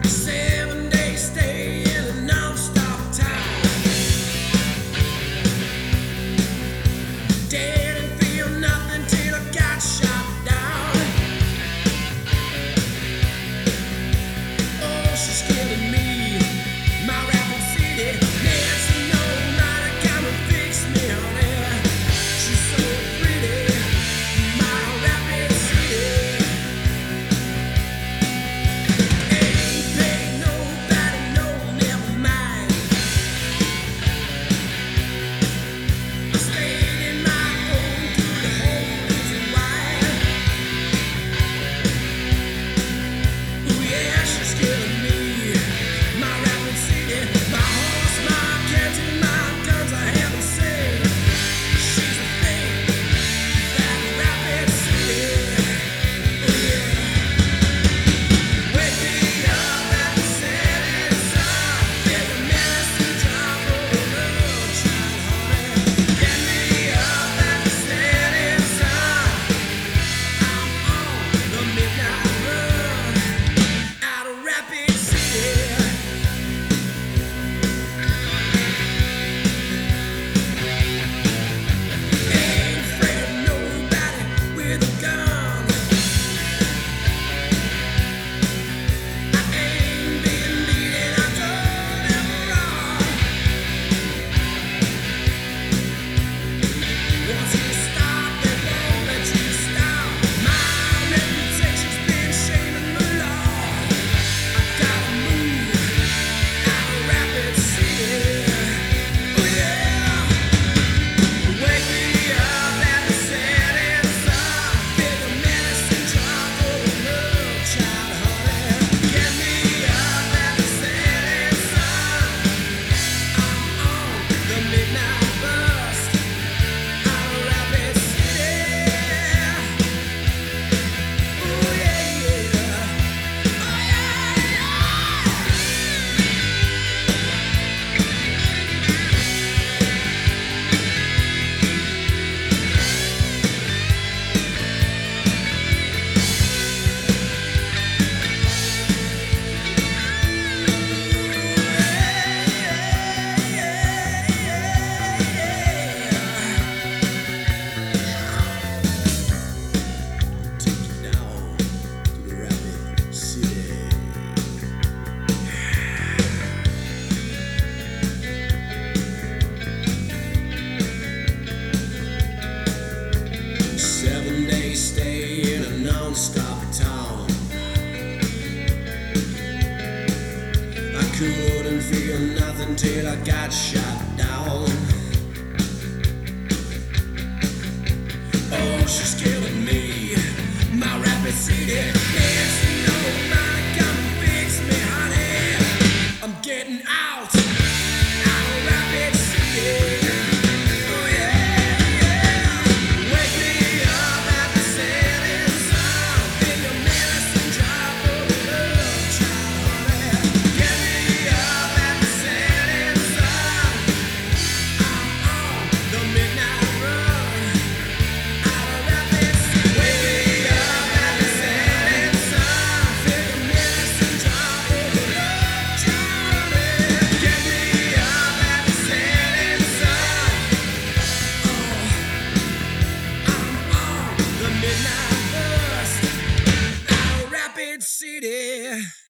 7 days stay in a non-stop town. Didn't feel nothing till I got shot down. Oh, she's killing me, my rapid city. Nancy, no matter, come and fix me on it. She's so pretty, my rapid city. Ain't paid nobody, no, never mind. I stayed in my home through the whole reason why. Ooh, yeah, she's killing me, my rapid city. My horse, my cattle, my guns, I haven't seen. She's a thing, that rapid city. Oh, yeah. Wake me up at the setting sun. Take a medicine drop of a love child, honey. Get me up at the setting sun. I'm on the midnight run out of Rapid City. Ain't afraid of nobody with a gun. I ain't been beaten, I don't ever run. Once you stop, they won't let you stop. My reputation's been shaming the law. I gotta move out of Rapid City. Oh yeah. Wake me up at the setting sun. Pick a medicine drop for a love child, honey. Get me up at the setting sun. I'm on the midnight bus out of Rapid City. Oh yeah, yeah. Oh yeah, yeah. Take you down to the Rapid City. 7 days stay in a non-stop town. I couldn't feel nothing till I got shot down. Oh, she's killing me, my Rapid City. Nancy, nobody come and fix me, honey. I'm getting out of Rapid City. Oh yeah, yeah. Wake me up at the setting sun. Pick a medicine drop for a love child, honey. Get me up at the setting sun. I'm on the midnight run out of Rapid City. Wake me up at the setting sun. Pick a medicine drop for a love child, honey. Get me up at the setting sun. I'm on the midnight bus out of Rapid City.